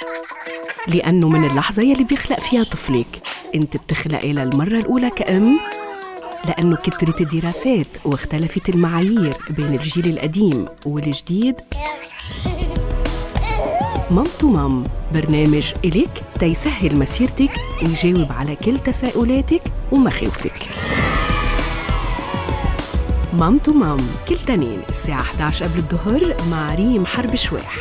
لأنه من اللحظة يلي بيخلق فيها طفلك أنت بتخلقي للمرة الأولى كأم، لأنه كترت الدراسات واختلفت المعايير بين الجيل القديم والجديد. مام تو مام، برنامج إليك تيسهل مسيرتك ويجاوب على كل تساؤلاتك ومخاوفك. مام تو مام كل تنين الساعة 11 قبل الظهر مع ريم حرب شواح.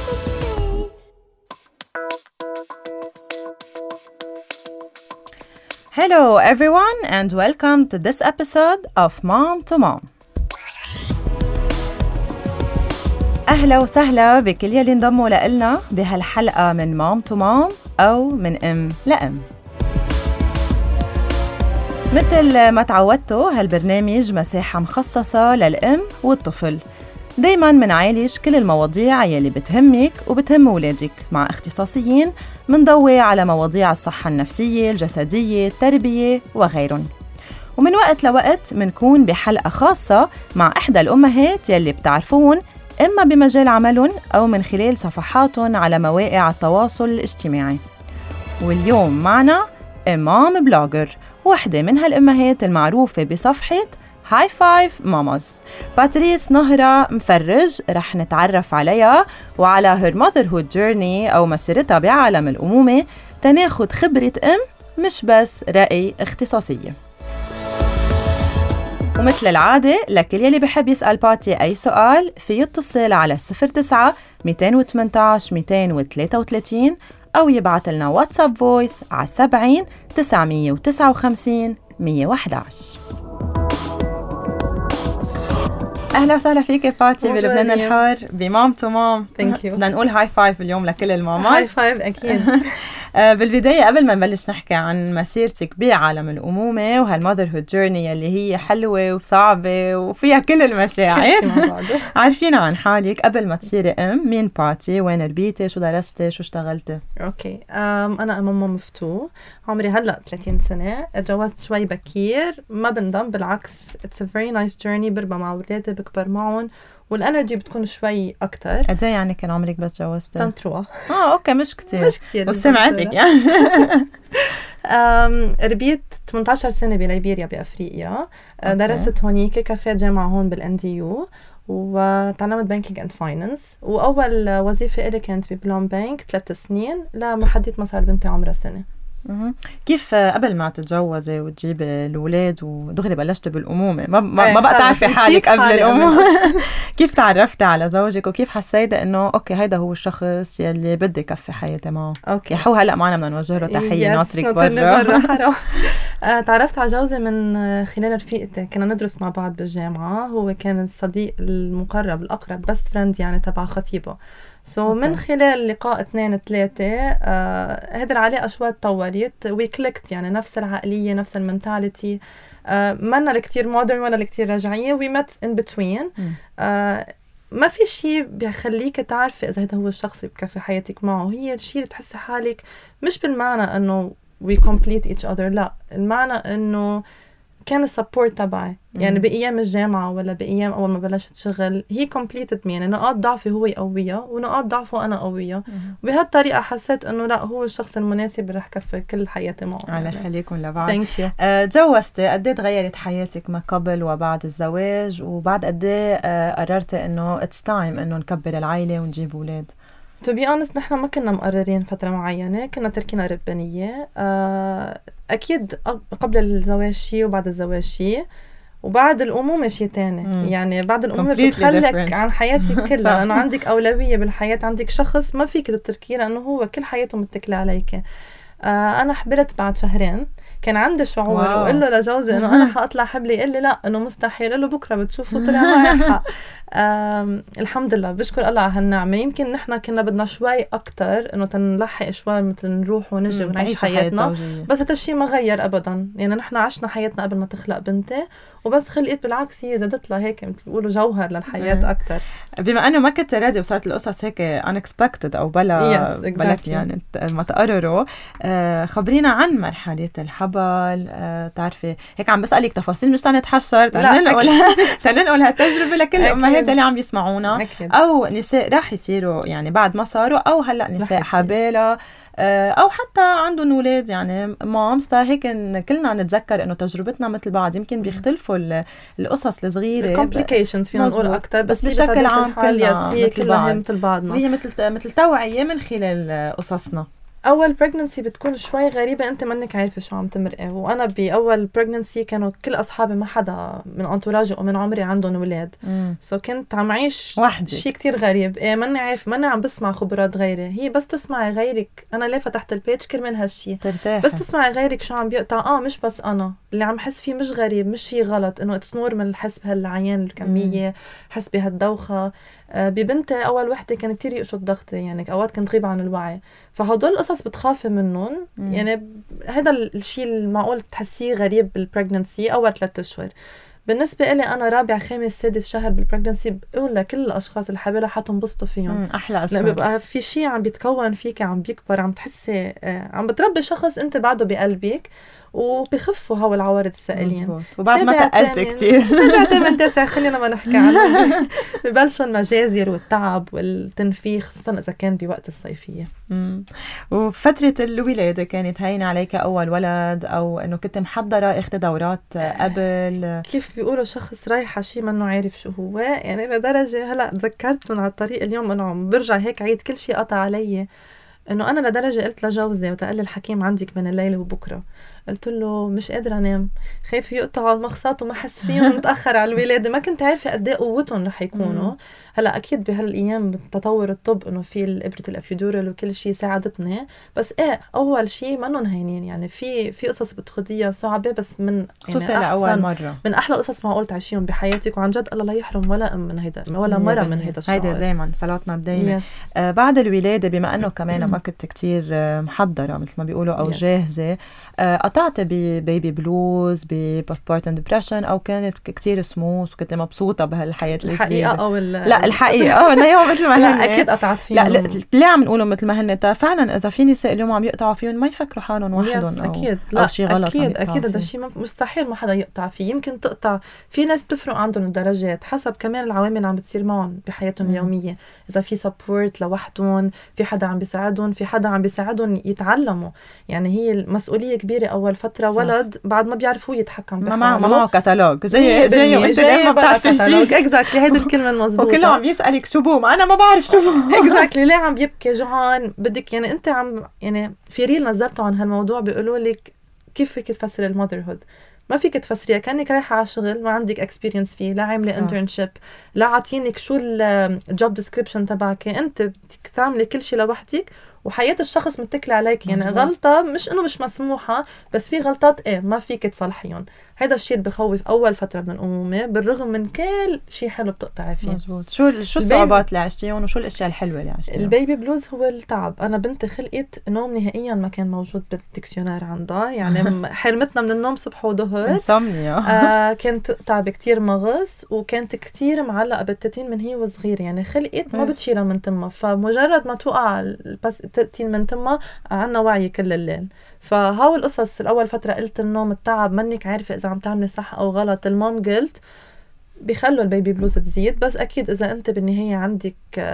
Hello everyone and welcome to this episode of Mom to Mom. أهلا وسهلا بكل يلي انضموا لنا بهالحلقة من Mom to Mom أو من أم لأم. مثل ما تعودتوا هالبرنامج مساحة مخصصة للأم والطفل. دايماً منعالج كل المواضيع يلي بتهمك وبتهم أولادك مع اختصاصيين، منضوي على مواضيع الصحة النفسية، الجسدية، التربية وغيرهم. ومن وقت لوقت منكون بحلقة خاصة مع إحدى الأمهات يلي بتعرفون إما بمجال عملهم أو من خلال صفحاتهم على مواقع التواصل الاجتماعي. واليوم معنا مام بلوجر، واحدة من هالأمهات المعروفة بصفحة هاي فايف ماماز، باتريس نهرة مفرج. رح نتعرف عليها وعلى her motherhood journey أو مسيرتها بعالم الأمومة، تناخد خبرة أم مش بس رأي اختصاصية. ومثل العادة لكل يلي بحب يسأل باتي أي سؤال في يتصل على 09-218-233 أو يبعث لنا واتساب فويس على 70-959-111. أهلا وسهلا فيك باتي بلبنان الحار بمام تو مام. بدنا نقول هاي فايف اليوم لكل المامات. هاي فايف أكيد. بالبداية قبل ما نبلش نحكي عن مسيرتك بعالم الأمومة وهالمotherhood journey اللي هي حلوة وصعبة وفيها كل المشاعر، عارفين عن حالك قبل ما تصيري أم. مين باتي؟ وين ربيتي؟ شو درستي؟ شو اشتغلتي؟ أوكي. أنا ماما مفتو، عمري هلأ 30 سنة. اتجوزت شوي بكير، ما بندم، بالعكس it's a very nice journey. بربى مع أولادي، بكبر معهم، والانرجي بتكون شوي اكتر. قد ايه يعني كان عمرك بس جوزتي؟ 23. اوكي، مش كتير وسمعتك يعني. ربيت 18 سنه بليبيريا بافريقيا. درست هونيك كافيه جامعه هون بالNDU، وتعلمت بانكينج اند فاينانس. واول وظيفه لي كانت ببلان بانك 3 سنين لحديت ما صار بنتي عمرها سنه. كيف قبل ما تتجوزي وتجيبي الأولاد ودغري بلشتي بالأمومة؟ ما بقى تعرفي حالك قبل الأمومة. كيف تعرفتي على زوجك وكيف حسيتي إنه أوكي هيدا هو الشخص يلي بدي كفي حياتي معه؟ أوكي. يا حو هلأ معنا بدنا نوجه له تحية، ناطرك برا. تعرفت على جوزي من خلال رفيقتي، كنا ندرس مع بعض بالجامعة. هو كان الصديق المقرب الأقرب، بست فريند يعني تبع خطيبه. من خلال لقاء 2-3 هذه العلاقة شوي تطورت وكلكت، يعني نفس العقلية، نفس المنتاليتي. مانا الكتير مودرن ولا الكتير رجعية. we met in between. ما في شيء بيخليك تعرفي إذا هذا هو الشخص اللي بكفي حياتك معه. هي الشيء اللي بتحسي حالك مش بالمعنى إنه we complete each other، لا، المعنى إنه كان السبورت تبعي. يعني بأيام الجامعة ولا بأيام أول ما بلشت شغل هي completed me، يعني نقاط ضعفي هو يقويها ونقاط ضعفه أنا قويها. وبهالطريقة حسيت إنه لا، هو الشخص المناسب اللي رح كفي كل حياتي معه. على خليكم لبعض. Thank you. تجوزتي، قد ايه تغيرت حياتك ما قبل وبعد الزواج؟ وبعد قد ايه قررتي إنه it's time إنه نكبر العائلة ونجيب أولاد؟ To be honest، نحن ما كنا مقررين فترة معينة، كنا تركينا ربانية. أكيد قبل الزواج شيء وبعد الزواج شيء وبعد الأمومة شيء تاني. يعني بعد الأمومة بتخلك عن حياتك كلها، لأنه عندك أولوية بالحياة، عندك شخص ما فيك تتركيه لأنه هو كل حياته متكلة عليك. أنا حبلت بعد 2 شهر، كان عندي شعور وقال له لجوزي إنه أنا حأطلع حبلي، قال لي لا إنه مستحيل. قال له بكرة بتشوفه، طلع معي حق. الحمد لله، بشكر الله على هالنعمة. يمكن نحنا كنا بدنا شوي أكتر إنه تنلحق شوي، مثل نروح ونجي ونعيش حياتنا، بس هذا الشيء ما غير أبدا. يعني نحنا عشنا حياتنا قبل ما تخلق بنتي، وبس خلقت بالعكس هي زادت لها هيك مثل بيقولوا جوهر للحياة أكتر. بما أنه ما كنت راضية وصارت القصص هيك unexpected أو بلا يعني ما تقرروا، خبرينا عن مرحلة الحبل. تعرفي هيك عم بسألك تفاصيل مش تنتحشر تننقل هالتجربة لكل الأمهات اللي عم يسمعونا أو نساء راح يصيروا يعني بعد ما صاروا، أو هلأ نساء حبالة أو حتى عندهم أولاد يعني مامز. هيك كلنا نتذكر إنه تجربتنا مثل بعض، يمكن بيختلفوا القصص الصغيرة complications فينا نقول أكتر، بس بشكل عام هي كلها مثل بعضنا، هي مثل توعية من خلال قصصنا. أول pregnancy بتكون شوي غريبة، أنت منك عارفة شو عم تمرقي. وأنا بأول pregnancy كانوا كل أصحابي ما حدا من أنتوراجي أو من عمري عندهم ولاد، كنت عم عيش وحدي شيء كتير غريب. ماني عارف، ماني عم بسمع خبرات غيري. هي بس تسمعي غيرك، أنا ليه فتحت البيج كرمال هالشي ترتاح. بس تسمعي غيرك شو عم بيقطع. مش بس أنا اللي عم حس فيه، مش غريب، مش شيء غلط، إنه it's normal الحس بهالعيان الكمية، حس بهالدوخة. ببنتي أول وحدة كان كتير يقشط ضغطي، يعني أوقات كنت غيب عن الوعي. فهدول القصص بتخافي منهم. يعني هذا الشيء المعقول تحسيه غريب بالبريغنانسي أول 3 أشهر. بالنسبة إلي أنا رابع خامس سادس شهر بالبريغنانسي بقول لكل الأشخاص اللي حابلها حتنبسطوا فيهم. أحلى أسرار. بيبقى في شيء عم بيتكون فيك، عم بيكبر، عم تحسي عم بتربي شخص أنت بعده بقلبك، وبيخفوا هاو العوارض السائلين. وبعد ما تقلت كتير 7-8 خلينا ما نحكي عنه. ببلشوا المجازر والتعب والتنفيخ، خصوصا إذا كان بوقت الصيفية. وفترة الولادة كانت هينة عليك أول ولد، أو إنه كنت محضرة أخذ دورات قبل؟ كيف بيقولوا شخص رايح شيء منه عارف شو هو، يعني لدرجة هلأ تذكرتهم على الطريق اليوم أنه عم برجع هيك عيد كل شيء قطع علي. إنه أنا لدرجة قلت لجوزي وتقال لي الحكيم عندك من الليل وبكرة، قلت له مش قادرة أنام، خايف يقطعوا المخصات وما حس فيهم متأخر على الولادة. ما كنت عارفة قد ايه قوتهم رح يكونوا. هلا أكيد بهالأيام بتطور الطب إنه في الإبرة الأبيدورال وكل شيء ساعدتني، بس أول شيء منهم هينين. يعني في قصص بتخديها صعبة، بس من يعني أول مرة من أحلى قصص معقول تعيشيهم بحياتك. وعن جد الله لا يحرم ولا أم من هيدا ولا مرة من هيدا الشعور. هيدا دايما صلاتنا الدايمة. بعد الولادة بما أنه كمان ما كنت كتير محضرة مثل ما بيقولوا أو جاهزة، قطعت ببيبي بلوز، ببوستبارتم ديبريشن، أو كانت كتير سموث وكنت مبسوطة بهالحياة الحقيقة أو لا الحقيقة أنا مثل ما هن. لا أكيد قطعت فيهم. لا ليه عم نقوله مثل ما هن؟ فعلا إذا في نساء اليوم عم يقطعوا فيهم ما يفكروا حالهم وحدهم أكيد. أو شيء غلط. أكيد هذا الشيء مستحيل ما حدا يقطع فيه. يمكن تقطع، في ناس تفرق عندهم الدرجات حسب كمان العوامل اللي عم بتصير معهم بحياتهم اليومية. إذا في سبورت لوحدهم، في حدا عم بيساعدهم، في حدا عم بيساعدهم يتعلموا. يعني هي المسؤولية كبيرة أول فترة. صح. ولد بعد ما بيعرفوا يتحكم بحاله، ما معه كتالوج زي وانت ما بتعرفي شيء. اكزاكتلي هيدي الكلمة المضبوطة. وكله عم يسألك شو بوم، أنا ما بعرف شو بوم. اكزاكتلي ليه عم يبكي، جوعان، بدك يعني أنت عم يعني في ريل نزلته عن هالموضوع بيقولوا لك كيف فيك تفسر المذرهود. ما فيك تفسريها، كأنك رايحة على شغل ما عندك اكسبيرينس فيه، لا عاملة انترنشيب، لا عاطينك شو الجوب ديسكريبشن تبعك. انت بدك تعملي كل شيء لوحدك، وحياة الشخص متكلة عليك. يعني غلطة مش انه مش مسموحة، بس في غلطات ما فيك تصلحيهم. هذا الشيء اللي بخوف اول فترة من الأمومة، بالرغم من كل شيء حلو بتقطعي فيه. مزبوط. شو الصعوبات اللي عشتيهم وشو الاشياء الحلوة اللي عشتيهم؟ البيبي بلوز هو التعب. انا بنتي خلقت نوم نهائيا ما كان موجود بالديكسيونير عندها. يعني حرمتنا من النوم صبح وظهر. انسومنيا. كانت تتعب كتير مغص، وكانت كتير معلقة بالتتين من هي وصغيرة. يعني خلقت ما بتشيلها من تمها، فمجرد ما توقع التتين من تمها عنا وعي كل الليل. فهاو القصص الأول فترة قلت النوم، التعب، منك عارفة إذا عم تعملي صح أو غلط. المام قلت بيخلوا البيبي بلوز تزيد، بس أكيد إذا أنت بالنهاية عندك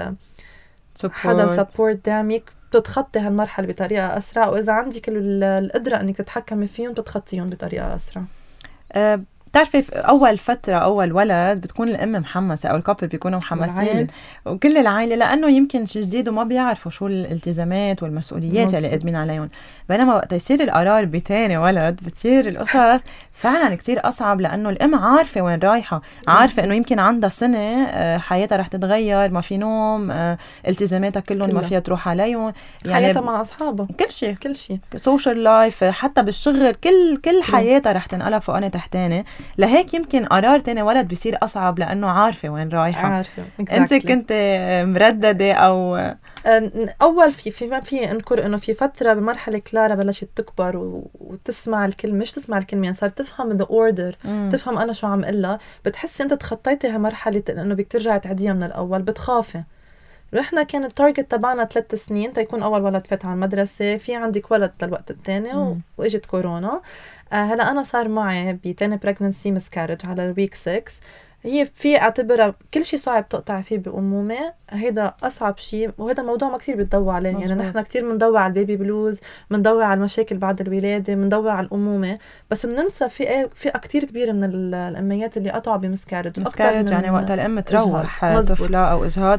حدا سبورت دعمك بتتخطي هالمرحلة بطريقة أسرع، وإذا عندك القدرة أنك تتحكمي فيهم بتتخطيهم بطريقة أسرع. بتعرفي أول فترة أول ولد بتكون الأم محمسة أو الكابل بيكونوا محمسين وكل العائلة، لأنه يمكن شيء جديد وما بيعرفوا شو الالتزامات والمسؤوليات مزبوط. اللي قادمين عليهم. بينما وقت يصير القرار بتاني ولد بتصير القصص فعلا كتير أصعب، لأنه الأم عارفة وين رايحة، عارفة أنه يمكن عندها سنة حياتها رح تتغير، ما في نوم، التزاماتها كلهم ما فيها تروح عليهم، يعني حياتها مع أصحابها، كل شيء سوشيال لايف، حتى بالشغل، كل حياتها رح تنقلب فوقاني تحتاني. لهيك يمكن قرار تاني ولد بيصير أصعب لأنه عارفة وين رايحة. عارفة أنت كنت مرددة أو أول في ما في أنكر إنه في فترة بمرحلة كلارا بلشت تكبر وتسمع الكلمة، مش تسمع الكلمة يعني صار تفهم the order، تفهم أنا شو عم قلها، بتحسي أنت تخطيتي هالمرحلة إنه بدك ترجعي تعديها من الأول، بتخافي. نحن كان التارجت تبعنا 3 سنين تيكون أول ولد فات على المدرسة، في عندك ولد للوقت الثاني وإجت كورونا. هلا أنا صار معي بتاني pregnancy miscarriage على الويك 6. هي في اعتبرها كل شيء صعب تقطع فيه بأمومة، هيدا أصعب شيء، وهذا موضوع ما كتير بتضوى عليه. يعني نحن كتير بندوى على البيبي بلوز، بندوى على المشاكل بعد الولادة، بندوى على الأمومة، بس بننسى في كتير كبيرة من الأميات اللي قطعوا بمسكارج يعني وقت الأم تروح طفلة أو إجهاض.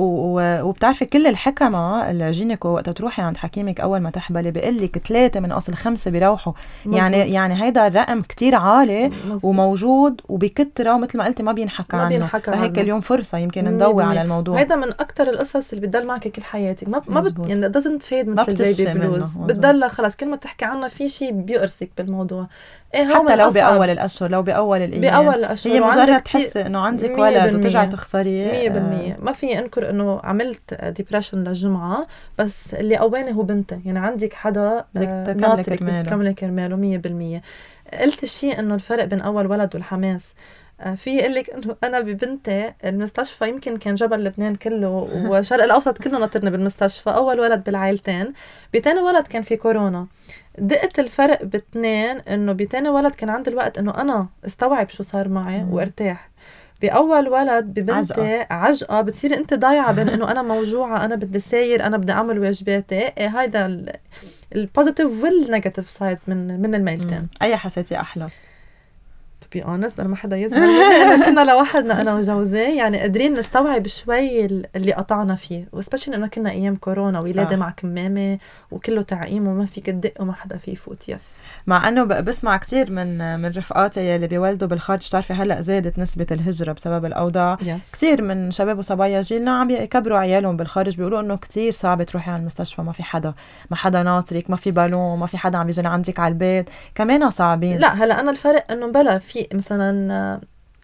وبتعرفي كل الحكمة الجينيكو وقت تروحي عند حكيمك أول ما تحبلي بيقلك 3 من أصل 5 بيروحوا. يعني هيدا الرقم كتير عالي وموجود وبكترة، ومثل ما قلتي ما بينحكى عنه. فهيك اليوم فرصة يمكن ندوي على الموضوع. هيدا من أكتر القصص اللي بتضل معك كل حياتك، ما يعني doesn't fade مثل البيبي بلوز، بتضل خلاص كل ما تحكي عنها في شيء بيقرصك بالموضوع. حتى لو بأول الأشهر، لو بأول الأيام، هي مجرد تحس إنه عندك ولد وترجع تخسري 100%. ما في أنكر إنه عملت ديبريشن للجمعة، بس اللي قواني هو بنتي. يعني عندك حدا ناطرك بتكمل كرماله 100%. قلت الشيء إنه الفرق بين أول ولد والحماس. في يقلك انه انا ببنتي المستشفى يمكن كان جبل لبنان كله والشرق الاوسط كله ناطرني بالمستشفى، اول ولد بالعائلتين. بتاني ولد كان في كورونا، دقت الفرق باتنين انه بتاني ولد كان عندي الوقت انه انا استوعب شو صار معي وارتاح. باول ولد ببنتي عجقه بتصير انت ضايعه بين انه انا موجوعه، انا بدي ساير، انا بدي اعمل واجباتي. هيدا البوزيتيف والنيجاتيف سايد من الميلتين. اي حسيتي احلى؟ to be honest أنا ما حدا يزعل كنا لوحدنا أنا وجوزي، يعني قادرين نستوعب شوي اللي قطعنا فيه، وسبيشلي إنه كنا أيام كورونا ولادة مع كمامة وكله تعقيم وما فيك تدق وما حدا فيه يفوت. مع إنه بسمع كتير من رفقاتي اللي بيولدوا بالخارج، تعرفي هلأ زادت نسبة الهجرة بسبب الأوضاع. كتير من شباب وصبايا جيلنا عم يكبروا عيالهم بالخارج، بيقولوا إنه كتير صعب تروحي على المستشفى، ما في حدا ناطرك، ما في بالون، ما في حدا عم يجي عندك على البيت، كمان صعبين. لا هلا أنا الفرق إنه بلا في مثلا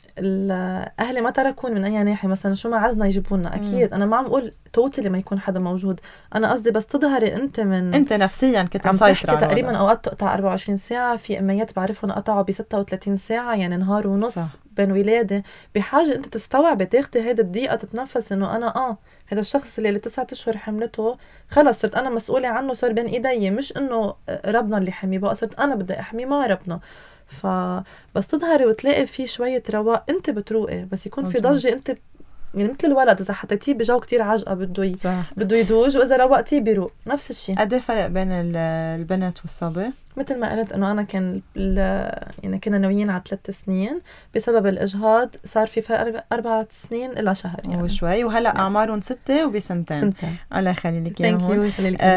الأهل ما تركون من أي ناحية، مثلا شو ما عزنا يجيبونا أكيد. أنا ما عم أقول توتلي ما يكون حدا موجود، أنا قصدي بس تظهري أنت نفسيا كنت مسيطرة تقريبا. أوقات تقطع 24 ساعة، في أميات بعرفهم قطعوا ب 36 ساعة، يعني نهار ونص بين ولادة. بحاجة أنت تستوعبي تاخدي هيدا الدقيقة تتنفس إنه أنا هذا الشخص اللي 9 أشهر حملته خلص صرت أنا مسؤولة عنه، صار بين إيدي، مش إنه ربنا اللي حمي بقى، صرت أنا بدي أحمي ما ربنا. فبس تظهري وتلاقي في شوية رواق انت بتروقي، بس يكون في ضجة انت يعني مثل الولد اذا حطيتيه بجو كتير عجقة بده يدوج، واذا روقتيه بيروق. نفس الشيء. قد ايه فرق بين البنت والصبي؟ مثل ما قلت انه انا كان يعني كنا ناويين على 3 سنين، بسبب الاجهاض صار في فرق 4 سنين الى شهر يعني وشوي، وهلا اعمارهم 6 وبسنتين. الله يخلي لك اياهم.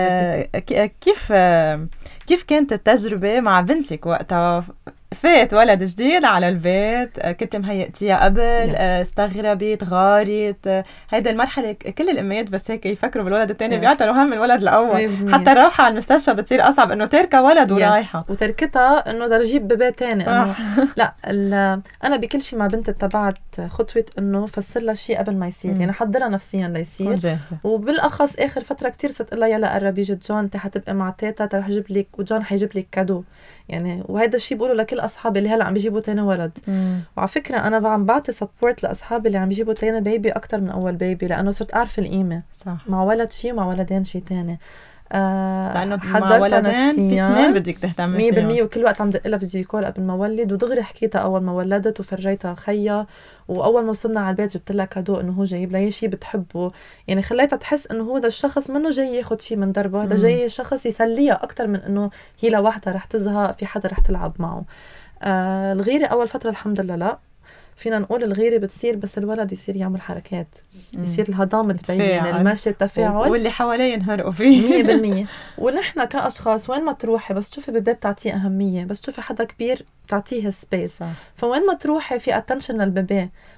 كيف كانت التجربة مع بنتك وقتها فات ولد جديد على البيت؟ كنت مهيئتيها قبل؟ استغربت، غارت؟ هيدا المرحلة كل الأميات بس هيك يفكروا بالولد الثاني بيعتروا هم الولد الأول. حتى روحة على المستشفى بتصير أصعب إنه تركها ولد ورايحة وتركتها إنه بدها تجيب بيبي تاني. لا أنا بكل شيء مع بنتي تبعت خطوة إنه فسر لها شيء قبل ما يصير، يعني حضرها نفسيا ليصير. وبالأخص آخر فترة كتير صرت لها يلا قربي جد جون انت حتبقى مع تيتا رح اجيب لك، وجون حيجيب لك كادو يعني. وهذا الشيء بقوله لكل اصحابي اللي هلا عم بيجيبوا تاني ولد. وعلى فكره انا عم بعطي سبورت لاصحابي اللي عم بيجيبوا تاني بيبي اكتر من اول بيبي، لانه صرت اعرف القيمه. صح. مع ولد شيء ومع ولدين شيء تاني. لانه مع ولدين في 2 بدك تهتمي 100%. وكل وقت عم دق لها فيديو كول قبل ما اولد، ودغري حكيتها اول ما ولدت وفرجيتها خيا، واول ما وصلنا على البيت جبت لها كادو انه هو جايب لها شيء بتحبه، يعني خليتها تحس انه هو ده الشخص منه جاي ياخذ شيء من دربه، هذا جاي شخص يسليها اكثر من انه هي لوحدها رح تزهق، في حدا رح تلعب معه. الغيره اول فتره الحمد لله لا فينا نقول الغيره بتصير بس الولد يصير يعمل حركات، يصير الهضام تبين، المشي، التفاعل، واللي حواليه ينهرقوا فيه 100%. ونحن كاشخاص وين ما تروحي بس تشوفي بالباب تعطيه اهميه، بس تشوفي حدا كبير تعطيه سبيس. فوين ما تروحي في اتنشن للبيبي،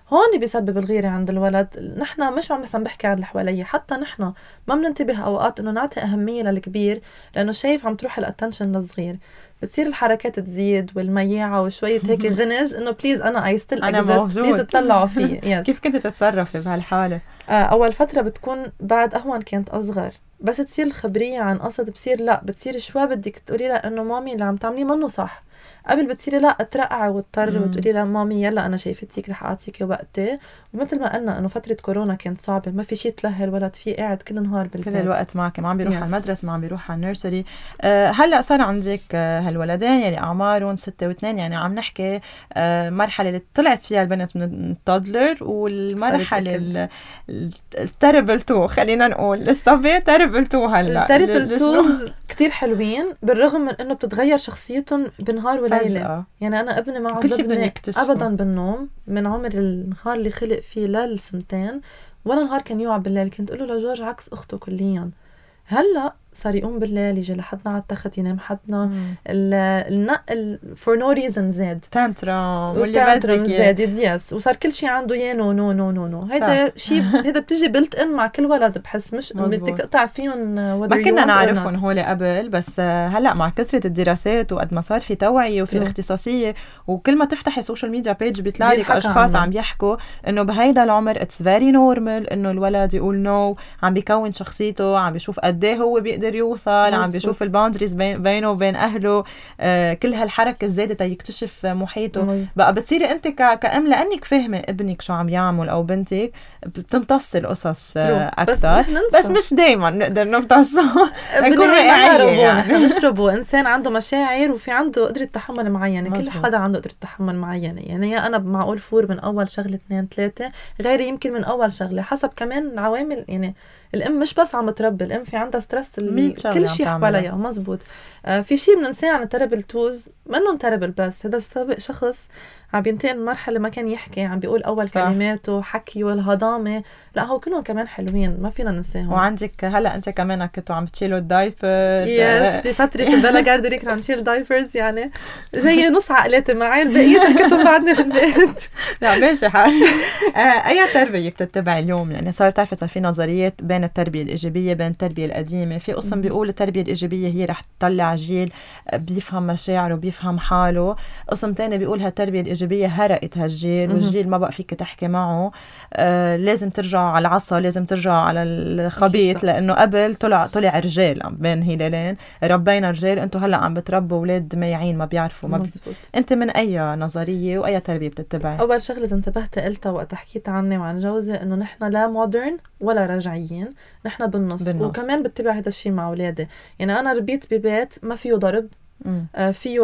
هون بيسبب الغيرة عند الولد. نحن مش عم بحكي عن اللي حواليه، حتى نحن ما بننتبه أوقات إنه نعطي أهمية للكبير لأنه شايف عم تروح الاتنشن للصغير، بتصير الحركات تزيد والمياعة وشوية هيك غنج إنه بليز أنا I still exist بليز تطلعوا فيه. كيف كنت تتصرفي بهالحالة؟ أول فترة بتكون بعد أهون كانت أصغر، بس تصير الخبرية عن قصد بصير لا، بتصير شوي بدك تقولي لها إنه مامي اللي عم تعمليه منه صح. قبل بتصيري لا ترقع وتطر وتقولي لها مامي يلا أنا شايفتك رح أعطيكي وقتي. ومثل ما قلنا إنه فترة كورونا كانت صعبة، ما في شيء تلهي الولد فيه، قاعد كل نهار بالبيت كل الوقت معك، ما عم بيروح على المدرسة، ما عم بيروح على النيرسري. هلأ صار عندك هالولدين يعني أعمارهم 6 و2، يعني عم نحكي مرحلة اللي طلعت فيها البنت من التودلر والمرحلة التربل 2، خلينا نقول الصبي تربل 2. هلأ التربل 2 كتير حلوين بالرغم من إنه بتتغير شخصيتهم بنهار وليلة. يعني أنا ابني ما عذبني أبدا بالنوم من عمر النهار اللي خلق فيه للسنتين، ولا نهار كان يوعى بالليل. كنت أقول له لجورج عكس أخته كليا. هلأ صار يقوم بالليل، يجي لحدنا على التخت، ينام حدنا. النقل for no reason زاد، تانترم واللي بدك زاد يديس، وصار كل شيء عنده يا نو نو نو نو نو. هيدا شيء هيدا بتجي بلت ان مع كل ولد، بحس مش بدك تقطع فيهم. ما كنا نعرفهم هول قبل، بس هلا مع كثرة الدراسات وقد ما صار في توعية وفي اختصاصية، وكل ما تفتحي سوشيال ميديا بيج بيطلع لك اشخاص عم يحكوا انه بهيدا العمر اتس فيري نورمال انه الولد يقول نو، عم بيكون شخصيته، عم بيشوف قد ايه هو بيقدر يوصل، عم بيشوف الباوندريز بينه وبين اهله. كل هالحركه الزايده يكتشف محيطه. بقى بتصيري انت كأم لانك فاهمه ابنك شو عم يعمل او بنتك، بتمتصي القصص اكثر. بس مش دايما نقدر نمتصه. يعني مش روبو، انسان عنده مشاعر وفي عنده قدره تحمل معينه. كل حدا عنده قدره تحمل معينه. يعني يا انا معقول فور من اول شغله 2 3، غيري يمكن من اول شغله، حسب كمان العوامل. يعني الام مش بس عم تربي، الام في عندها ستريس كل شيء حواليها. مزبوط. في شيء بننساه عن التربل توز، منهم تربل بس هذا شخص عم بينتقل مرحله ما كان يحكي، عم بيقول اول كلماته حكي والهضامه، لا هو كلهم كمان حلوين ما فينا ننساهم. وعندك هلا انت كمان كنتوا عم تشيلوا الدايبر. يس بفتره البلا جاردري كنا عم نشيل دايبرز، يعني جايه نص عقلاتي معي، البقيه تركتهم بعدني في البيت. لا ماشي حال. اي تربيه بتتبع اليوم؟ يعني صار تعرفي في نظريات بين التربيه الايجابيه بين التربيه القديمه. في قسم بيقول التربيه الايجابيه هي رح تطلع جيل بيفهم مشاعره وبيفهم حاله. قسم تاني بيقول هالتربيه الايجابيه هرقت هالجيل، والجيل ما بقى فيك تحكي معه. لازم ترجعوا على العصا، لازم ترجعوا على الخبيث، لانه قبل طلع رجال بين هلالين، ربينا رجال. انتم هلا عم بتربوا اولاد ميعين ما بيعرفوا. انت من اي نظريه واي تربيه بتتبعي؟ اول شغله اذا انتبهت قلتها وقت حكيت عني وعن جوزي، انه نحن لا مودرن ولا رجعيين، نحن بالنص. وكمان بتبع هذا الشيء مع اولادي. يعني انا ربيت ببيت ما فيه ضرب، فيه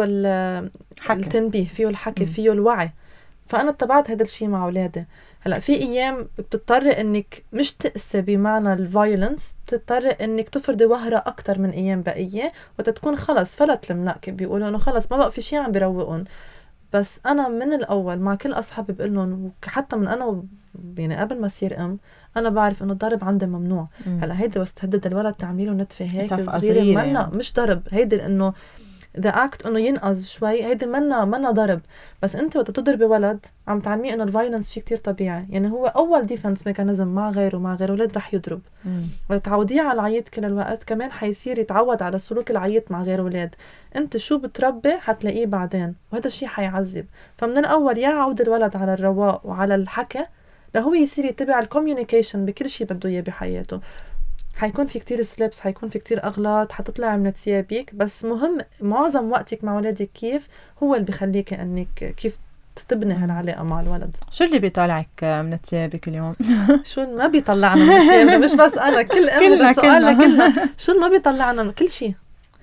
التنبيه، فيه الحكي، فيه الوعي. فانا اتبعت هذا الشيء مع اولادي. هلا في ايام بتضطري انك مش تقسي بمعنى الفايولنس، بتضطري انك تفرضي وهره اكثر من ايام بقيه، وتتكون خلص فلت المناقه. بيقولوا انه خلص ما بقى في شيء عم بيروقون. بس انا من الاول مع كل اصحابي بقول لهم، حتى من انا يعني قبل ما اصير انا بعرف انه الضرب عندي ممنوع. هلا هيدا بس تهدد الولد تعمله نتفه هيك صغيره، منا مش ضرب. هيدا لانه the act انه ينقذ شوي، هيدا منا ضرب. بس انت وقت تضربي ولد عم تعلميه انه الفايلنس شيء كتير طبيعي. يعني هو اول ديفنس ميكانيزم مع غيره ولد رح يضرب. وتعوديه على العيط كل الوقت، كمان حيصير يتعود على سلوك العيط مع غير ولاد. انت شو بتربي حتلاقيه بعدين، وهذا الشيء حيعذب. فمن الاول يا عود الولد على الرواق وعلى الحكي لهو يصير يتبع الكوميونيكيشن بكل شيء بده اياه بحياته. حيكون في كتير سليبس، حيكون في كتير أغلاط، حتطلع من ثيابك. بس مهم معظم وقتك مع ولادك كيف هو اللي بيخليك انك كيف تبني هالعلاقة مع الولد. شو اللي بيطلعك من ثيابك اليوم؟ شو ما بيطلعنا من ثيابنا؟ مش بس أنا، كل أم كلنا شو ما بيطلعنا من كل شيء.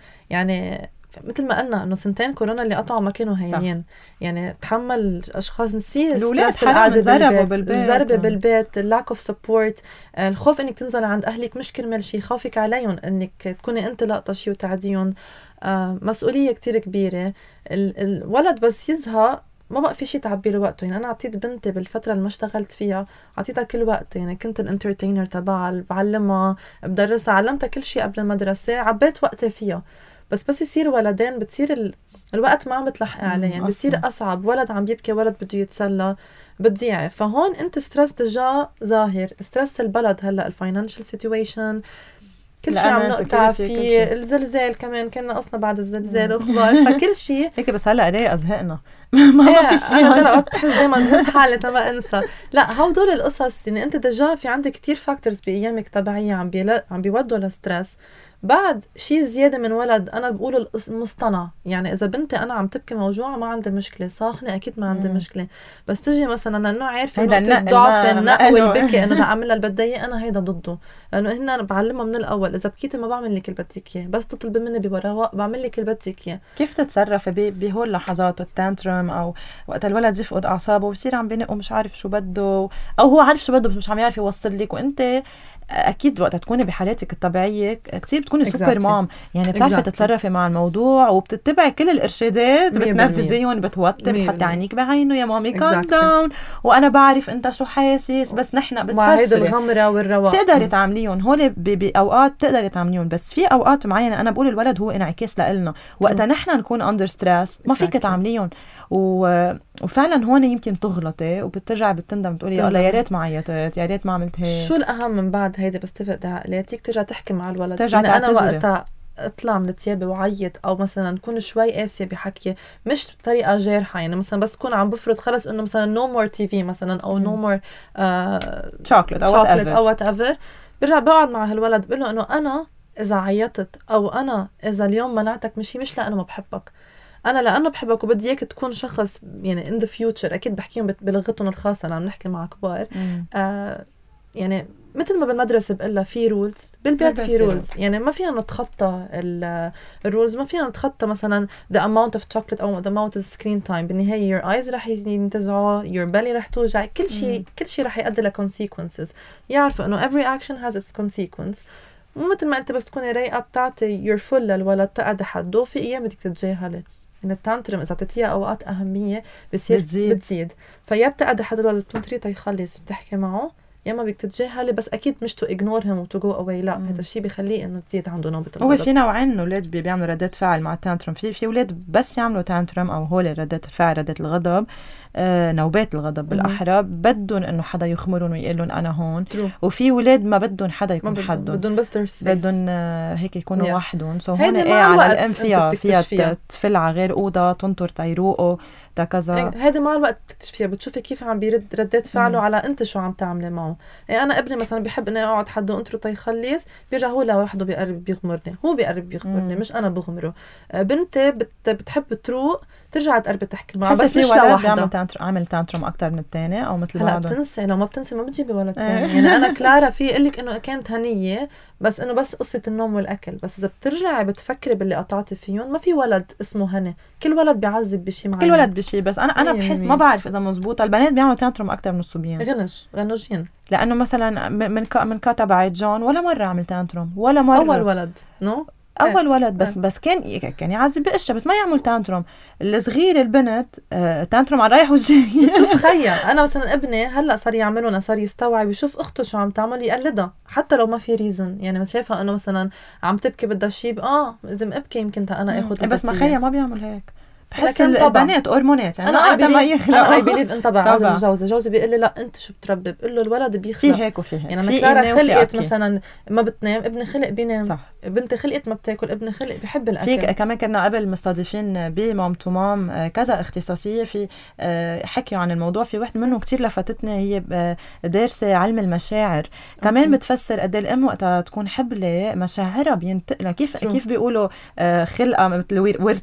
يعني مثل ما قلنا انه 2 سنين كورونا اللي قطعوا ما كانوا هينين. يعني تحمل اشخاص نسيه ستريس القعده بالبيت، الزربه بالبيت، اللاك اوف سبورت، الخوف انك تنزل عند اهلك مش كرمال شيء، خوفك عليهم انك تكوني انت لقطه شيء وتعديهم. مسؤوليه كتير كبيره. الولد بس يزهق ما بقى في شيء تعبي له وقته. يعني انا عطيت بنتي بالفتره اللي ما اشتغلت فيها، عطيتها كل وقت. يعني كنت الانترتينر تبعها، بعلمها، بدرسها، علمتها كل شيء قبل المدرسه، عبيت وقتي فيها. بس يصير ولدين بتصير الوقت ما عم بتلحق عليه. يعني بتصير أصعب. ولد عم يبكي، ولد بده يتسلى، بتضيعي. فهون انت ستريس دجا ظاهر، ستريس البلد هلا الفاينانشال سيتويشن كل شيء عم نقطع فيه، الزلزال كمان كنا قصنا بعد الزلزال وخبار فكل شيء هيك. بس هلا رايقه زهقنا ما في شيء. انا بحس دائما بحس حالي ما انسى. لا هدول القصص يعني انت دجا في عندك كتير فاكتورز بايامك طبيعيه عم بيودوا لستريس. بعد شيء زيادة من ولد أنا بقوله المصطنع، يعني إذا بنتي أنا عم تبكي موجوعة ما عندي مشكلة، ساخنة أكيد ما عندي مشكلة، بس تجي مثلا لأنه عارفة نقطة ضعف النق والبكي إنه بعملها اللي بدي إياه، أنا هيدا ضده، لأنه هنا بعلمها من الأول إذا بكيتي ما بعمل لك اللي بدك إياه، بس تطلبي مني ببراءة بعمل لك اللي بدك إياه. كيف تتصرفي بهول اللحظات التانترم أو وقت الولد يفقد أعصابه ويصير عم بينق ومش عارف شو بده، أو هو عارف شو بده بس مش عم يعرف يوصل لك، وأنت أكيد وقت تكوني بحالاتك الطبيعية كتير بتكوني سوبر مام، يعني بتعرفي تتصرفي مع الموضوع وبتتبعي كل الإرشادات، بتنفذيهم، بتوتر، بتحطي عينيك بعينه يا مامي كام داون، وأنا بعرف أنت شو حاسس، بس نحن بتفسري الغمرة والرواق تقدري تعمليهم هول بأوقات تقدري تعمليهم، بس في أوقات معينة أنا بقول الولد هو انعكاس لإلنا، وقتها نحن نكون أندر ستريس ما فيك تعمليهم، وفعلا هون يمكن تغلطي وبترجع بتندم تقولي الله يا ريت ما عيطت، يا ريت ما عملت هيك. شو الأهم من بعد هيدا بس تفقد عقلاتك ترجع تحكي مع الولد، ترجع يعني أنا وقتها اطلع من ثيابي وعيط او مثلا نكون شوي قاسيه بحكي مش بطريقه جارحه، يعني مثلا بس كون عم بفرض خلص انه مثلا نو مور تي في مثلا او نو مور شوكليت او وات ايفر، برجع بقعد مع هالولد بقول له انه انا اذا عيطت او انا اذا اليوم منعتك مش لانه ما بحبك، انا لانه بحبك وبدي اياك تكون شخص يعني ان ذا فيوتشر، اكيد بحكيهم بلغتهم الخاصه لما نحكي مع كبار، يعني مثل ما بالمدرسة بقولها في رولز بالبيت في رولز، يعني ما فينا نتخطى الرولز، ما فينا نتخطى مثلا the amount of chocolate أو the amount of screen time، بالنهاية your eyes رح ينتزعوا، your belly رح توجع، كل شيء رح يؤدي ل consequences، يعرفوا إنه every action has its consequence، ومثل ما أنت بس تكوني رايقة بتعطي your full للولد تقعد حده، في أيام بدك تتجاهلي، إن التانترم إذا تعطيها أوقات أهمية بصير بتزيد، فيا بتقعد حد الولد بتنطريه يخلص بتحكي معه، يا ما بدك تتجاهلي، بس اكيد مش تو اجنور هيم وتو جو اواي، لا هذا الشيء بيخليه انه تزيد عنده نوبه الغضب. هو في نوعين من الاولاد بيعملوا ردات فعل مع التانترم، في اولاد بس يعملوا تانترم او هول ردات الفعل ردات الغضب، نوبات الغضب بالاحرى، بدهم انه حدا يخمرهم ويقول لهم انا هون، وفي اولاد ما بدهم حدا يكون حدهم، بدهم بس بدهم هيك يكونوا وحدهم، سو هون على الام فيها تفل على غير اوضه تنطر تيروقه كذا، هذا مع الوقت بتكتشفيها، بتشوفي كيف عم بيرد ردات فعله على انت شو عم تعملي معه. يعني انا ابني مثلا بحب اني اقعد حده انطره يخلص، بيرجع هو لوحده بيقرب بيغمرني، هو بيقرب بيغمرني مش انا بغمره. بنتي بتحب تروق ترجع تقرب تحكي معه، بس مش لوحده. عامل تانترم اكثر من الثاني او مثل بعضهم؟ لا بتنسي، لو ما بتنسي ما بتجيبي ولد ثاني. يعني انا كلارا في اقول لك انه كانت هنيه، بس انه بس قصه النوم والاكل، بس اذا بترجعي بتفكري باللي قطعتي فيهم، ما في ولد اسمه هني، كل ولد بيعذب بشيء معين، كل ولد بشيء، بس انا بحس ما بعرف اذا مزبوطه البنات بيعملوا تانترم اكثر من الصبيان، غنوجين، لانه مثلا من كتب جون ولا مره عمل تانترم، ولا مره اول ولد اول ولد بس كان يعذب بقشة، بس ما يعمل تانترم. الصغير البنت تانترم على رايح وجاي. شوف خيا انا مثلا ابني هلا صار يعملون، صار يستوعب يشوف اخته شو عم تعمل يقلدها حتى لو ما في ريزن، يعني ما شايفها انه مثلا عم تبكي بدها شيء لازم ابكي يمكن انا اخذ، بس ما خيا ما بيعمل هيك، بحس البنات هرمونات، يعني انا اي بليف انطبع على جوزي بيقول لي لا انت شو بتربي، بقول له الولد بيخلق في هيك وفي هيك، يعني انا كلارا خلقت مثلا ما بتنام، ابني خلق بينام، صح. بنتي خلقت ما بتاكل، ابني خلق بحب الاكل. في كمان كنا قبل مستضيفين بمام تو مام كذا اختصاصيه في حكيوا عن الموضوع، في واحد منهم كتير لفتتني، هي دارسه علم المشاعر، كمان بتفسر قد الام وقتها تكون حبله مشاعرها بينتقلها، كيف بيقولوا خلقه مثل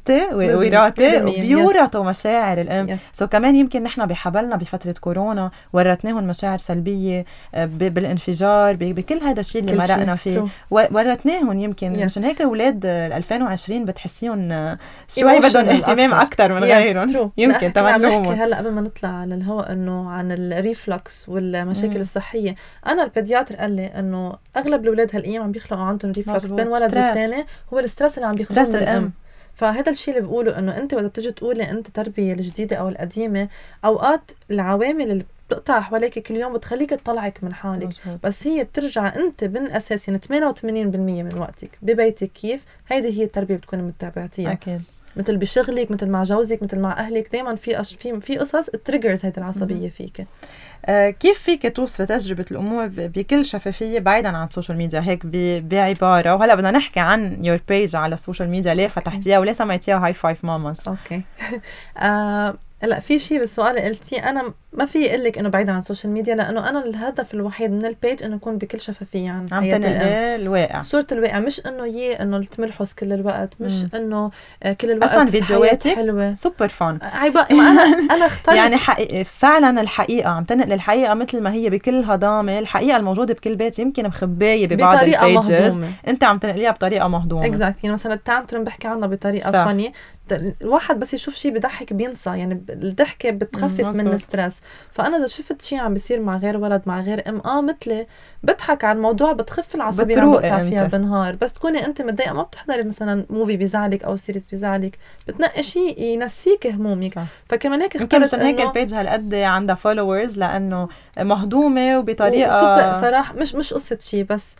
وراثه وبيورثوا مشاعر الام. كمان يمكن نحن بحبلنا بفتره كورونا ورثناهم مشاعر سلبيه بالانفجار بكل هذا الشيء اللي مرقنا فيه، ورثناهم يمكن مشان هيك اولاد 2020 بتحسيهم شوي بدهم اهتمام اكثر من غيرهم، يمكن تمام. هلا قبل ما نطلع على الهواء انه عن الريفلكس والمشاكل الصحيه، انا البيدياتر قال لي انه اغلب الاولاد هالايام عم بيخلقوا عندهم ريفلكس بين ولد والثاني، هو الستريس اللي عم بياخذوه من الام. فهذا الشيء اللي بقوله انه انت وقت بتيجي تقولي انت تربيه الجديده او القديمه، اوقات العوامل اللي بتقطع حواليك كل يوم بتخليك تطلعك من حالك، مزبوط. بس هي بترجع انت بالاساس يعني 88% من وقتك ببيتك، كيف هيدي هي التربيه بتكون متابعتيها. اكيد مثل بشغلك، مثل مع جوزك، مثل مع اهلك. دايما في قصص التريجرز هيدي العصبيه فيك. كيف فيك توصفي تجربة الأمور بكل شفافية بعيدا عن السوشيال ميديا هيك بعبارة؟ وهلأ بدنا نحكي عن your page على السوشيال ميديا، ليه فتحتيها وليه سميتيها هاي فايف ماماز؟ اوكي. لا في شيء بالسؤال اللي قلتي أنا ما في أقلك إنه بعيد عن السوشيال ميديا، لأنه أنا الهدف الوحيد من البيج إنه يكون بكل شفافية عن حياة الأم، الواقع، صورة الواقع، مش إنه إنه تملحس كل الوقت، مش إنه كل الوقت. أصلا فيديوهاتك حلوة سوبر فان أنا اخترت يعني حقيقة فعلا الحقيقة عم تنقل الحقيقة مثل ما هي بكل هضامة، الحقيقة الموجودة بكل بيت يمكن مخباية ببعض البيجز أنت عم تنقليها بطريقة مهضومة. exactly. يعني مثلا التانترم بحكي عنها بطريقة فاني، الواحد بس يشوف شيء بضحك بينسى، يعني الضحكة بتخفف من الستريس. فأنا إذا شفت شيء عم بيصير مع غير ولد مع غير مثلي بضحك على الموضوع، بتخف العصبية اللي عم بقطع فيها بالنهار. بس تكوني أنت متضايقة ما بتحضري مثلا موفي بيزعلك أو سيريز بيزعلك، بتنقي شيء ينسيك همومك. فكمان هيك اخترت إنه هيك البيج هالقد عندها فولورز لأنه مهضومة وبطريقة سوبر صراحة. مش قصة شيء، بس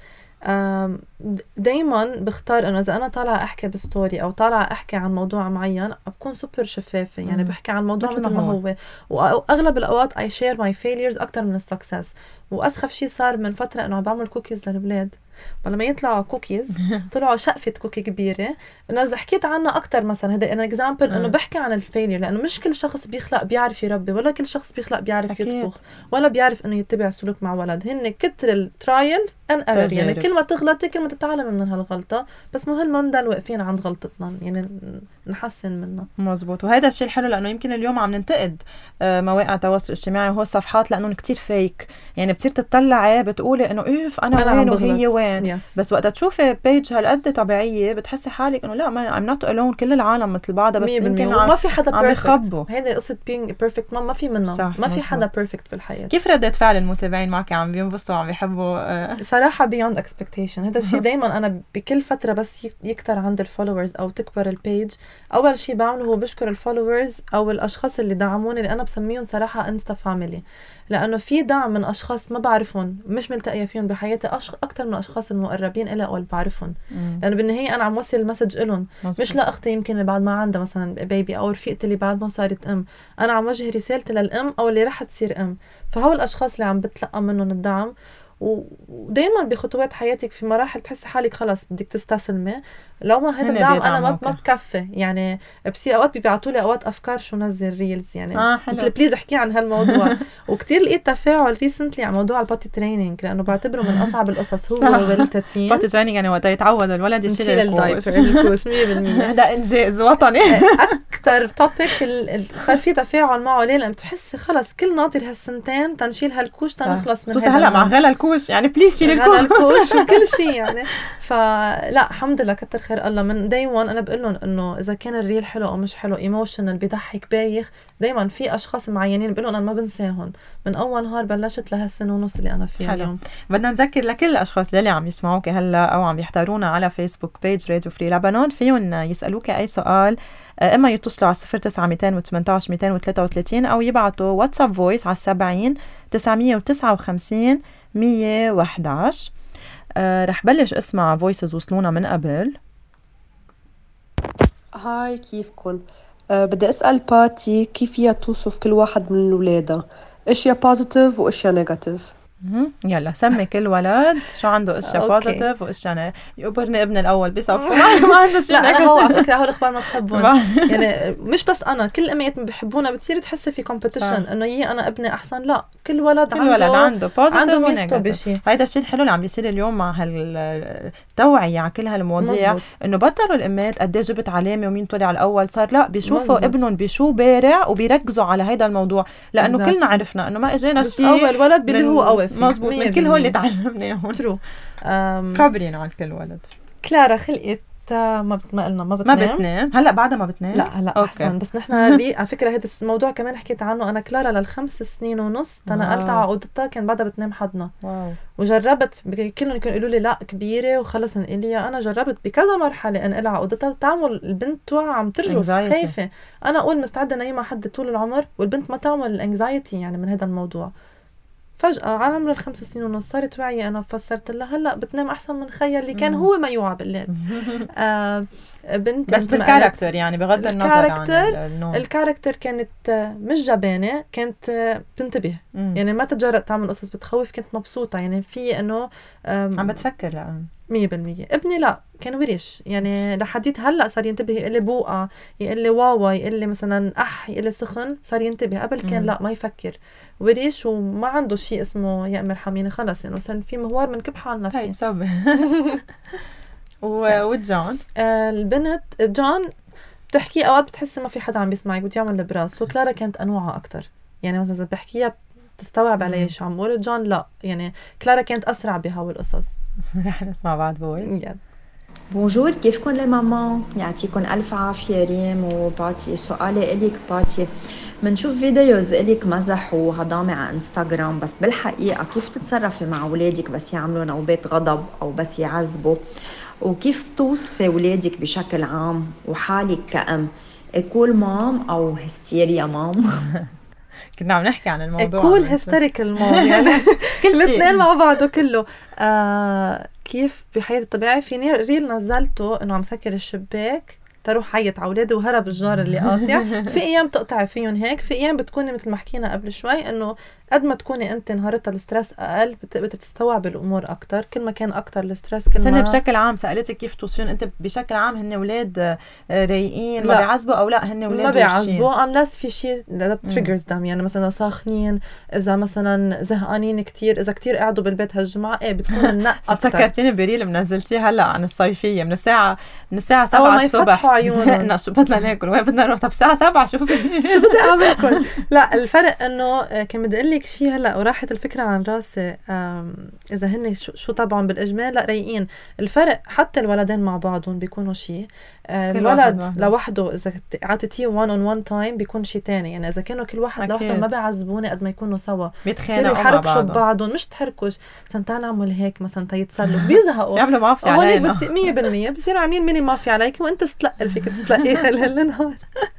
دايما بختار انه اذا انا طالعه احكي بستوري او طالعه احكي عن موضوع معين بكون سوبر شفافه، يعني بحكي عن موضوع مثل ما هو. واغلب الاوقات I share my failures اكتر من السكسس. واسخف شيء صار من فتره انه عم بعمل كوكيز للبلاد، فلما يطلعوا كوكيز طلعوا شقفة كوكي كبيرة، انا حكيت عنها اكتر. مثلا هذا انا اكزامبل انه بحكي عن الفيلير، لانه مش كل شخص بيخلق بيعرف يربي، ولا كل شخص بيخلق بيعرف يطبخ، ولا بيعرف انه يتبع سلوك مع ولد. هن كتر الترايل ان ايرور، يعني كل ما تغلطي كل ما تتعلم من هالغلطه. بس مهم ما نضل واقفين عند غلطتنا، يعني نحسن منها. مزبوط. وهذا الشيء الحلو، لانه يمكن اليوم عم ننتقد مواقع التواصل الاجتماعي وهو الصفحات لانه كتير فيك، يعني بتصير تطلعي بتقولي انه انا وين وهي وين. بس وقت تشوفي بيج هالقد طبيعيه بتحسي حالك انه لا I'm not alone، كل العالم مثل بعضها، بس يمكن ما في حدا عم يخبوا. هيدي قصه being perfect ما في منها، ما في حدا perfect بالحياه. كيف ردة فعل المتابعين معك؟ عم بينبسطوا وعم بيحبوا؟ صراحه beyond expectation. هذا الشيء دايما انا بكل فتره بس يكتر عند الفولورز او تكبر البيج، اول شيء بعمله هو بشكر الفولورز او الاشخاص اللي دعموني، اللي انا بسميهم صراحه انستا فاميلي، لانه في دعم من اشخاص ما بعرفهم، مش ملتقيه فيهم بحياتي اكثر من الاشخاص المقربين إلي او اللي بعرفهم. لانه بالنهايه انا عم وصل المسج لهم، مش لاختي يمكن اللي بعد ما عندها مثلا بيبي، او رفيقتي اللي بعد ما صارت انا عم وجه رسالتي للام او اللي رح تصير فهو الاشخاص اللي عم بتلقى منهم الدعم. ودايما بخطوات حياتك في مراحل تحس حالك خلاص بدك تستسلمي، لو ما هذا الدعم انا ما بكفي. يعني بصير اوقات بيبعتوا لي اوقات افكار شو نزل ريلز، يعني مثل بليز احكي عن هالموضوع. وكتير لقيت تفاعل ريسنتلي على موضوع الباتي تريننج، لانه بعتبره من اصعب القصص هو والتتين. باتي تريننج يعني وقت يتعود الولد يشيل الكوش 100%. هذا انجاز وطني. اكثر توبيك صار في تفاعل معه ليه، لأن بتحسي خلص كل ناطر هالسنتين تنشيل هالكوش تنخلص من هلا مع غلا الكوش، يعني بليز شيل الكوش وكل شيء يعني. فلا الحمد لله كتر خير الله. من day one انا بقول لهم انه اذا كان الريل حلو او مش حلو، ايموشنال بيضحك بايخ، دايما في اشخاص معينين بقول لهم انا ما بنساهم من اول نهار بلشت لهالسنه ونص اللي انا فيها اليوم. بدنا نذكر لكل الاشخاص اللي عم يسمعوك هلا او عم يحضرونا على فيسبوك بيج راديو فري لبنان، فيهم يسالوك اي سؤال، اما يتصلوا على 09218 233 او يبعتوا واتساب فويس على 70 959 111. رح بلش اسمع فويسز وصلونا من قبل. هاي كيفكن؟ بدي أسأل باتي كيف فيها توصف كل واحد من الولادة، اشياء بوزيتيف واشياء نيجاتيف. يلا سمي كل ولد شو عنده اشياء بوزيتيف واشياء يقبرني ابن الاول بصفه ما عنده شيء. لا هو على فكره هو الاخبار ما بحبهم يعني مش بس انا، كل الاميات ما بحبونا. بتصير تحسي في كومبيتيشن انه انا ابني احسن. لا كل ولد عنده بوزيتيف ونيجاتيف. هيدا الشيء الحلو اللي عم بيصير اليوم مع هالتوعيه على كل هالمواضيع، انه بطلوا الامات قد ايه جبت علامه ومين طلع الاول، صار لا بيشوفوا ابنهم بشو بارع وبيركزوا على هيدا الموضوع، لانه كلنا عرفنا انه ما اجينا شيء اول ولد باللي هو قوي مزبوط من كل هو اللي تعلمناهم. ترو خبرينا عن كل ولد. كلارا خلقت ما قلنا ما بتنام. هلا بعدها ما بتنام. لا هلا احسن. بس نحن على فكره هذا الموضوع كمان حكيت عنه انا. كلارا ل5 سنين ونص تنقلت على اوضتها كان بعدها بتنام حضنا. وجربت كلهم كانوا يقولوا لي لا كبيره وخلص انقليها. انا جربت بكذا مرحله انقلها على اوضتها، تعمل البنت توعى عم ترجف خايفه. انا اقول مستعده انيمها حد طول العمر والبنت ما تعمل الانكزايتي يعني من هذا الموضوع. فجأة على عمر 5 سنين ونص صارت واعية. أنا فسرت لها هلأ بتنام أحسن من خيال اللي كان هو ما يوعى بالليل. بنت بس بالكاركتر يعني بغض النظر عن النوم. الكاركتر كانت مش جبانة، كانت بتنتبه يعني ما تتجرأ تعمل قصص بتخوف. كنت مبسوطة يعني في إنه عم بتفكر لا 100%. ابني لا كان ورش يعني لحديت هلأ صار ينتبه، يقول لي بوقع، يقول لي واوا، يقول لي مثلا يقول لي سخن، صار ينتبه. قبل كان لا ما يفكر وريش وما عنده شيء اسمه يا أم ارحميني خلص يعني صار في مهوار من كب حالنا فيه. وجون البنت جون بتحكي اوقات بتحس ما في حدا عم بيسمعك بتعمل براس. وكلارا كانت انواعها اكتر يعني مثلا اذا بحكيها تستوعب علي ايش عم بقول. جون لا يعني كلارا كانت اسرع بهاو القصص. رح نسمع بعض فويس. بونجور، كيفكن لي ماما؟ يعطيكم الف عافيه ريم وباتي. سؤالي اليك باتي، منشوف فيديوز اليك مزح وهضامة على انستغرام، بس بالحقيقه كيف تتصرفي مع اولادك بس يعملوا نوبات غضب او بس يعذبوا؟ وكيف توصفي اولادك بشكل عام وحالك كأم؟ كول مام او هستيريا مام؟ كنا عم نحكي عن الموضوع كول هيستيريكال مام يعني كل شيء الاثنين مع بعضه كله. كيف بحياتي الطبيعي في ريل نزلته انه عم سكر الشباك تروح عيط على اولادي وهرب الجار اللي قاطع. في ايام تقطع فيهم هيك، في ايام بتكوني مثل ما حكينا قبل شوي انه قد ما تكوني انت نهارتها الستريس اقل بتستوعب الامور اكثر. كل ما كان اكثر الستريس كل ما بشكل عام سالتك كيف توصفين انت بشكل عام هن اولاد رايقين ما بيعذبوا او لا هن اولاد ما بيعذبوا unless في شيء triggers them يعني مثلا ساخنين، اذا مثلا زهقانين كتير، اذا كتير قعدوا بالبيت هالجمعه ايه بتكون النق اكثر. تذكرتيني بريل منزلتيه هلا عن الصيفيه من الساعه 7 الصبح زهقنا شو بدنا ناكل وين بدنا نروح. طب الساعه 7 شو بدي اعمل؟ لا الفرق انه كان بدي اقول لك شيء هلا وراحت الفكره عن راسي. اذا هن شو طبعا بالاجمال لا رايقين. الفرق حتى الولدين مع بعضهم بيكونوا شيء، الولد لوحده اذا عطيتيه 1 on 1 تايم بيكون شيء تاني. يعني اذا كانوا كل واحد لوحده ما بيعذبوني قد ما يكونوا سوا بيصيروا يحركوا ببعضهم. مش تحركوش مثلا تعال نعمل هيك مثلا تيتسلوا بيزهقوا يعملوا مافيا علينا 100% بصيروا عاملين ميني مافيا عليك وانت تتلقى فيك تتلقي خلال النهار.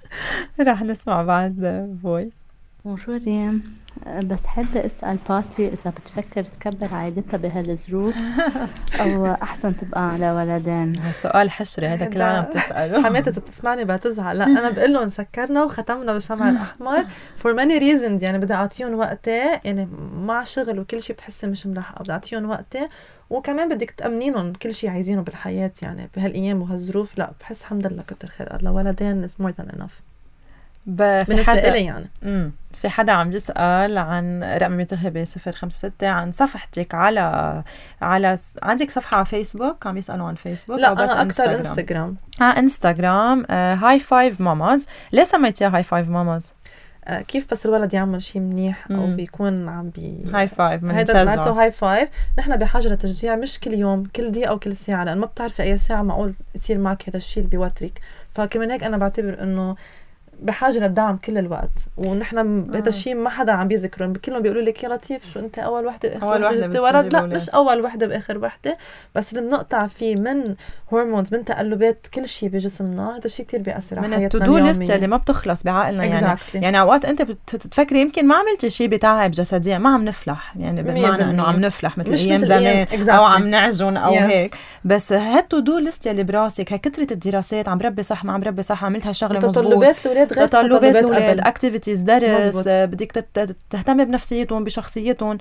رح نسمع بعد فويس. بونجور ريم، بس حابة أسأل باتي إذا بتفكر تكبر عائلتها بهالظروف أو أحسن تبقى على ولدين؟ سؤال حشري هذا كل العالم بتسأله. حماتي بتسمعني بتزعل. لا أنا بقول لهم سكرنا وختمنا بالشمع الأحمر for many reasons. يعني بدي أعطيهم وقتي يعني مع شغل وكل شيء بتحسي مش ملاحقة. بدي أعطيهم وقتي وكمان بدك تأمنينهم كل شيء عايزينه بالحياة. يعني بهالأيام وهالظروف لا بحس الحمد لله كتر خير الله ولدين is more than enough بالنسبة إلي يعني. في حدا عم يسأل عن رقم يتهبي 056 عن صفحتك على عندك صفحة على فيسبوك؟ عم يسألوا عن فيسبوك لا أو بس أنا أكثر انستغرام. انستغرام هاي فايف ماماز. ليه سميتيها هاي فايف ماماز؟ كيف بس الولد يعمل شيء منيح أو بيكون عم هاي فايف من هيدا معناته هاي فايف. نحن بحاجة لتشجيع مش كل يوم كل دقيقة أو كل ساعة لأن ما بتعرفي أي ساعة معقول تصير معك هذا الشيء اللي بيوترك. فكمان هيك أنا بعتبر إنه بحاجة للدعم كل الوقت. ونحن بهذا الشيء ما حدا عم بيذكرون كلهم بيقولوا لك يا لطيف شو انت اول وحده اخر وحده ولد. لا مش اول وحده باخر وحده بس اللي بنقطع فيه من هرمونز من تقلبات كل شيء بجسمنا هذا الشيء كتير بيأثر على حياتنا اليومية. من التو اللي ما بتخلص بعقلنا يعني اوقات انت بتفكري يمكن ما عملتي شيء بتعب جسديا ما عم نفلح يعني بالمعنى انه عم نفلح مثل ايام زمان او عم نعجن او هيك. بس هالتو دو ليست اللي براسك هي كثره الدراسات عم بربي صح ما عم بربي صح عملت هالشغله مزبوط. تطلبات الاولاد غير تطلبات الأولاد اكتيفيتيز درس بدك تهتم بنفسيتهم بشخصيتهم.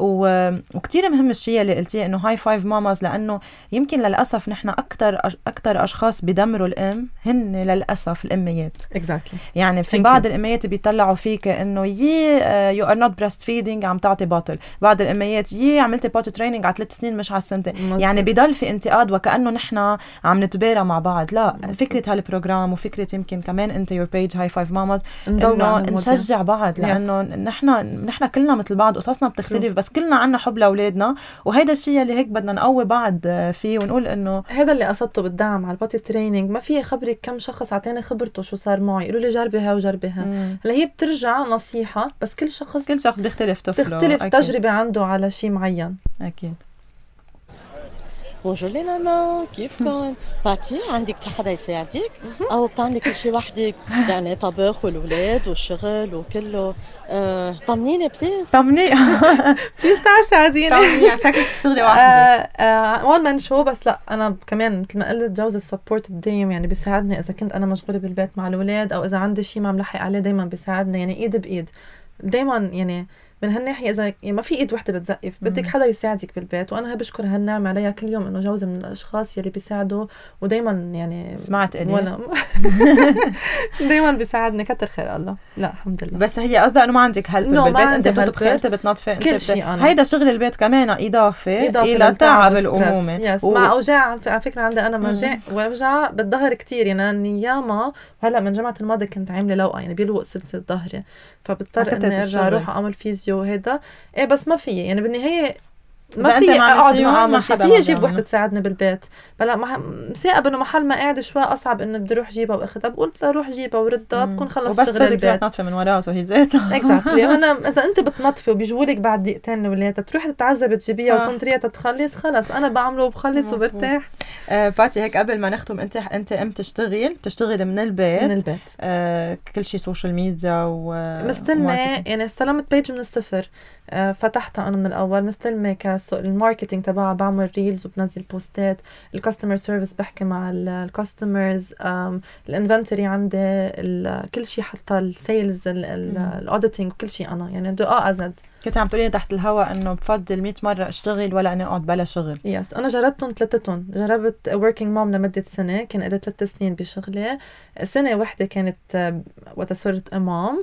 وكتير مهم الشيء اللي قلتيه انه هاي فايف ماماز لانه يمكن للاسف نحن اكثر اشخاص بدمروا الام هن للاسف الاميات. يعني في بعض الاميات بيطلعوا فيك انه يو ار نوت بريست فيدينج عم تعطي باطل. بعض الاميات عملتي باطل تريننج على 3 سنين مش على السنتين. يعني بضل في انتقاد وكانه نحن عم نتبارى مع بعض. لا فكره هالبروجرام وفكره يمكن كمان انت يور بيج هاي فايف ماماز انه نشجع بعض لانه نحن كلنا مثل بعض قصصنا بتختلف بس كلنا عنا حب لاولادنا وهيدا الشيء اللي هيك بدنا نقوي بعض فيه ونقول انه هذا اللي قصدته بالدعم على الباتي تريننج. ما في خبرك كم شخص عطاني خبرته شو صار معي يقولوا لي جربيها وجربيها. هلا هي بترجع نصيحه بس كل شخص بيختلف تختلف تجربه عنده على شيء معين. اكيد. بونجور لي ماما كيفكم؟ باتي عندك حدا يساعدك او بتعملي كل شيء وحدك؟ يعني طبخ والولاد والشغل وكله. طمنيني بليز. طمني بليز تعال ساعديني. طمني شكلك تشتغلي وحدك. وان مان شو، بس لا انا كمان مثل ما قلت جوزي السبورت الدايم، يعني بيساعدني اذا كنت انا مشغوله بالبيت مع الاولاد او اذا عندي شيء ما ملحق عليه دايما بيساعدني، يعني ايد بايد دايما. يعني من هالناحية إذا يعني ما في إيد وحدة بتزقف، بدك حدا يساعدك بالبيت، وأنا بشكر هالنعمة عليها كل يوم إنه جوزي من الأشخاص يلي بيساعدوا ودايما يعني سمعت إلي دايما بيساعدني، كتر خير الله. لا الحمد لله. بس هي قصدها إنه ما عندك هلب بالبيت، أنت بتطبخي أنت بتنظفي أنت كل شيء. هيدا شغل البيت كمان إضافة إلى تعب الأمومة مع أوجاع. على فكرة عندي أنا وجع بالظهر كتير، يعني ياما هلا من جمعة الماضي كنت عاملة لوقة، يعني بيلوق سلسلة ظهري، فبضطر إني أرجع أروح أعمل فيزيو وهيدا. إيه بس ما في، يعني بالنهاية ما في اقعد ما اعمل شيء، في اجيب وحده تساعدني بالبيت. بلا مساءب انه محل ما قاعد شوي اصعب انه بدي اروح جيبها واخذها، بقول اروح جيبها وردها بكون خلص شغل البيت. وبس تنظفي من وراه وهي ذاتها اكزاكتلي. انا اذا انت بتنظفي وبيجولك بعد دقيقتين الاولاد تروحي تتعذبي تجيبيها وتنطريها تتخلص، خلص انا بعمله وبخلص وبرتاح. باتي هيك قبل ما نختم، انت تشتغلي من البيت كل شيء سوشيال ميديا مستلمه، يعني استلمت بيج من الصفر، فتحتها أنا من الأول، مستلمة الماركتينج تبعها، بعمل ريلز وبنزل بوستات، الكاستمر سيرفيس بحكي مع الكاستمرز، الانفنتوري عندي، كل شيء حتى السيلز الاوديتنج وكل شيء أنا يعني دقاء أزد. كنت عم تقولي تحت الهواء إنه بفضل 100 مرة أشتغل ولا أنا أقعد بلا شغل. يس أنا جربتهم ثلاثتهم، جربت working mom لمدة سنة، كان لي 3 سنين بشغلي، سنة واحدة كانت وقت صرت إمام،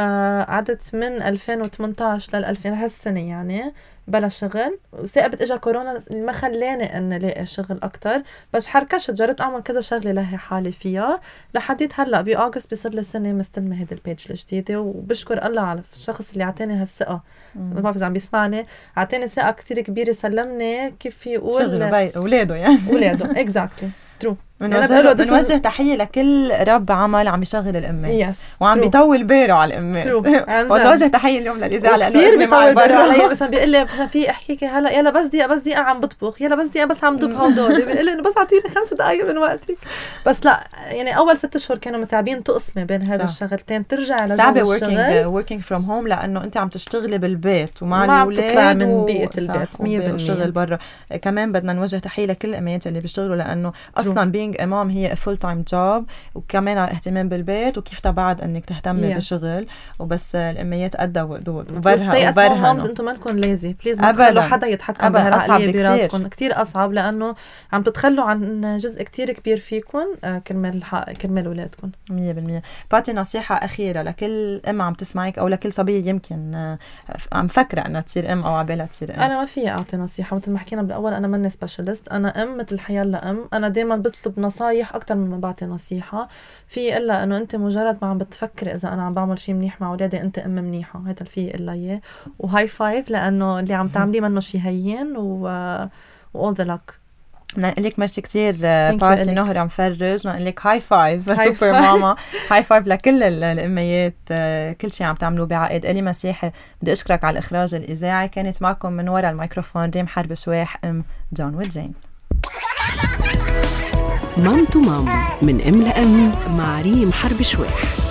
عدت من 2018 ل2000 هالسنة يعني بلا شغل، وثاقبت اجا كورونا ما خلاني ان لاقي شغل اكتر، بس حركشت جربت اعمل كذا شغله لهي حالي فيها لحديت هلا باغسطس بيصير لي سنه مستلمه هيدي البيج الجديده، وبشكر الله على الشخص اللي اعطاني هالثقه. ما بعرف اذا عم بيسمعني، اعطاني ثقه كتير كبيره، سلمني كيف يقول شغله اولاده يعني اولاده اكزاكتلي ترو. بنوجه تحية لكل رب عمل عم يشغل الأمات وعم بيطول باله على الأمات. ونوجه تحية اليوم للإذاعة لأنه كتير بيطول باله علي، مثلا بيقول لي في أحكيك هلا يلا بس دقيقة عم بطبخ، يلا بس دقيقة بس عم دب هودول، بيقول لي بس أعطيني 5 دقايق من وقتك. بس لا يعني أول 6 أشهر كانوا متعبين، تقسمي بين هذا الشغلتين ترجع لجو الشغل working from home، لأنه أنت عم تشتغلي بالبيت ومع الأولاد ما بتطلع من بيئة البيت 100% وشغل برا. كمان بدنا نوجه تحية لكل الأمات اللي بيشتغلوا، لأنه أصلا being إمام هي full time job، وكمان اهتمام بالبيت، وكيف تبعد انك تهتمي بالشغل وبس. الاميات قد وبرها انتم منكم لازم بليز ما تخلوا حدا يتحكم بهالعقليه براسكم، كتير اصعب لانه عم تتخلوا عن جزء كتير كبير فيكم كرمال اولادكم 100%. باتي نصيحه اخيره لكل ام عم تسمعك او لكل صبيه يمكن عم فكره انها تصير ام او عبالها تصير ام. انا ما في اعطي نصيحه، مثل ما حكينا بالاول انا ماني سبيشالست، انا ام مثل حيالله ام، انا دائما بطلب نصايح اكثر من ما بعطي نصيحه. في الا انه انت مجرد ما عم بتفكر اذا انا عم بعمل شيء منيح مع اولادي انت ام منيحه، هذا في الا اياه. وهاي فايف لانه اللي عم تعمليه منه شيء هين و all the luck. نقول لك ميرسي كتير باتي نهر عم فرج، نقول لك هاي فايف سوبر ماما، هاي فايف لكل الاميات، كل شيء عم تعملوا بعقد. الي مسيحي بدي اشكرك على الاخراج الاذاعي، كانت معكم من وراء الميكروفون ريم حرب سواح ام جون وجين. مام تو مام من ام لام مع ريم حرب شواح.